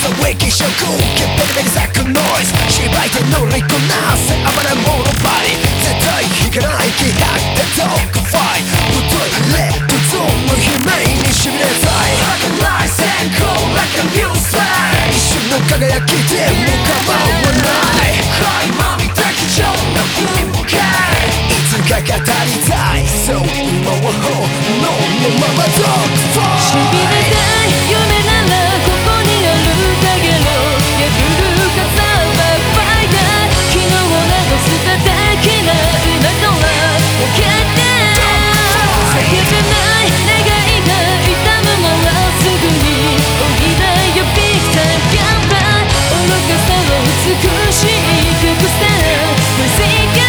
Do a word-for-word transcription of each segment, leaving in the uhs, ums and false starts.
さウェキ諸君ケベルベル咲くノイズ芝居で乗りこなせ暴れ者バディ絶対引かない気迫でドッグファイト太いレッドゾーンの悲鳴にしびれたい儚い閃光 like a new slide 一瞬の輝きでも構わないはいまみた貴重な文化いつか語りたいそう今は炎のままドッグファイトしびれたい夢ならここにある影の破る傘バックファイター昨日を流す叩きな今とは分かって叫べない願いが痛むならすぐにおいでよビクター頑張る愚かさを美しいククスター無世界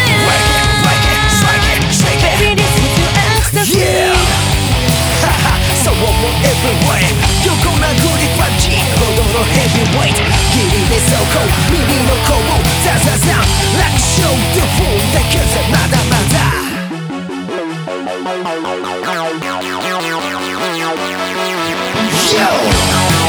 Baby this is your ecstasy So I want everywhere 横なグリファジほどのヘビーウェイト霧で走行耳の鼓舞ザザザン楽勝でフォンだけじゃまだまだYo!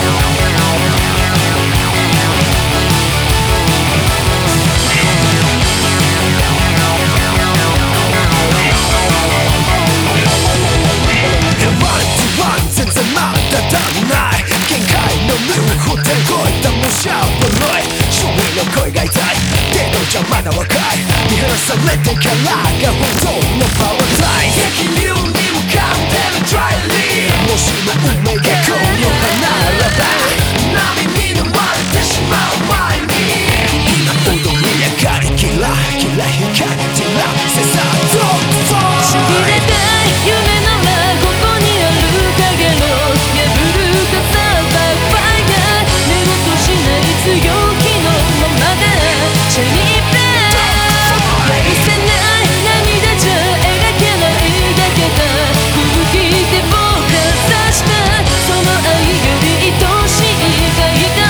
全然まだ足んない限界のルーフで超えた武者ぶるい周囲の声が痛いけどじゃまだ若い見放されてからが本当のパワータイム激流に向かってるトライリーもしも運命がこの花ならば波に飲まれてしまう前に今踊り上がりキラキラ光ってらせさドッグフォーしびれたい夢ならここにある影の破る傘バックファイター寝言しない強気のままでチェリーペン許せない涙じゃ描けないだけだ空気で僕が刺したその愛より愛しいがいた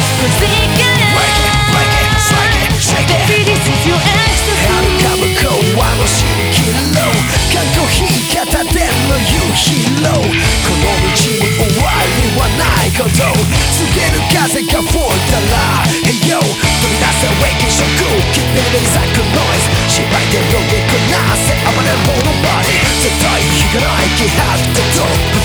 Baby this is your ecstasy はるか向こうはの蜃気楼過去日片手の夕日ローこの道に終わりはないこと告げる風が吹いたら Hey yo 飛び出せウェイキショックキッペルに咲くノイズ芝居で乗りこなせ暴れ者バディ絶対引かない気迫でドッグ